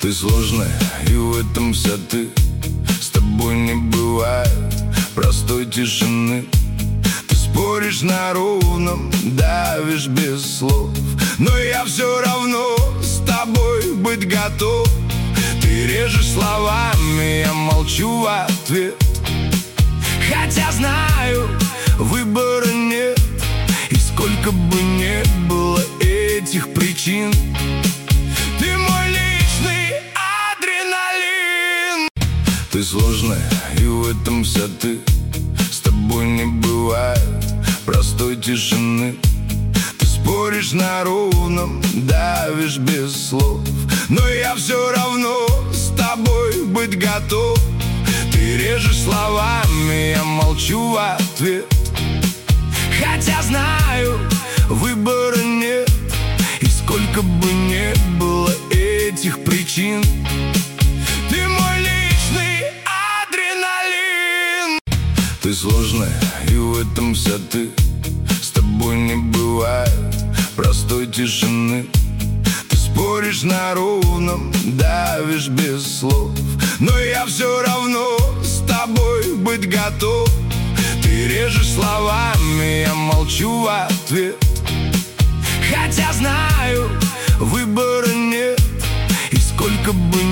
Ты сложная, и в этом вся ты. С тобой не бывает простой тишины. Ты споришь на ровном, давишь без слов, но я все равно с тобой быть готов. Ты режешь словами, я молчу в ответ, хотя знаю, выбора нет. И сколько бы ни было этих причин, ты мой личный адреналин. Ты сложная, и в этом вся ты. С тобой не бывает простой тишины. Ты споришь на ровном, давишь без слов, но я все равно с тобой быть готов. Ты режешь словами, я молчу в ответ, хотя знаю, выбора нет. И сколько бы ни было этих причин, ты мой личный адреналин. Ты сложная, и в этом вся ты. С тобой не бывает простой тишины. Ты споришь на ровном, давишь без слов, но я все равно с тобой быть готов. Ты режешь словами, я молчу в ответ, хотя знаю, выбора нет. И сколько бы